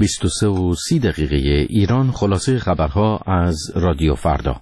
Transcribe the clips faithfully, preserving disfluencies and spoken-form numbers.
بیست و سه و سی دقیقه ایران. خلاصه خبرها از رادیو فردا.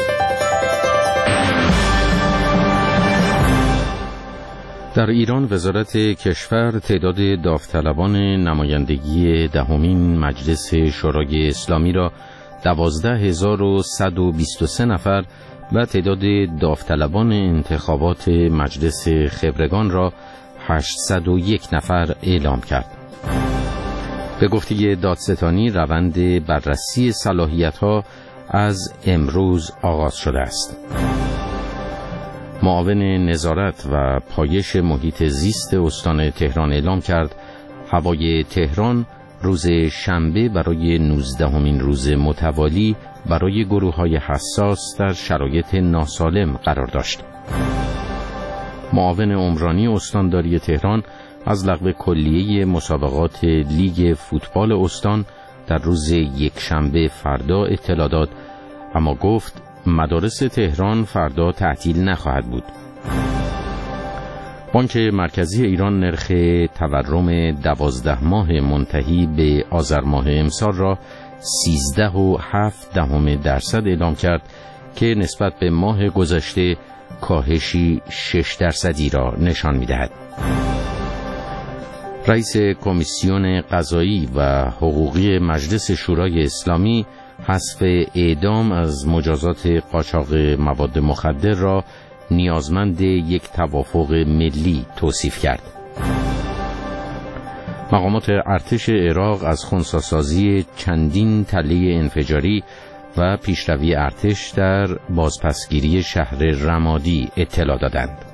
در ایران وزارت کشور تعداد داوطلبان نمایندگی دهمین مجلس شورای اسلامی را دوازده هزار و صد و بیست و سه نفر و تعداد داوطلبان انتخابات مجلس خبرگان را هشتصد و یک نفر اعلام کرد. به گفته دادستانی روند بررسی صلاحیت‌ها از امروز آغاز شده است. معاون نظارت و پایش محیط زیست استان تهران اعلام کرد هوای تهران روز شنبه برای نوزدهمین روز متوالی برای گروه‌های حساس در شرایط ناسالم قرار داشت. معاون عمرانی استانداری تهران از لغو کلیه مسابقات لیگ فوتبال استان در روز یکشنبه فردا اطلاع داد، اما گفت مدارس تهران فردا تعطیل نخواهد بود. بانک مرکزی ایران نرخ تورم دوازده ماه منتهی به آذر ماه امسال را سیزده و هفت دهم درصد اعلام کرد که نسبت به ماه گذشته کاهشی شش درصدی را نشان می‌دهد. رئیس کمیسیون قضایی و حقوقی مجلس شورای اسلامی حذف اعدام از مجازات قاچاق مواد مخدر را نیازمند یک توافق ملی توصیف کرد. مقامات ارتش عراق از خنثی‌سازی چندین تله انفجاری و پیشروی ارتش در بازپسگیری شهر رمادی اطلاع دادند.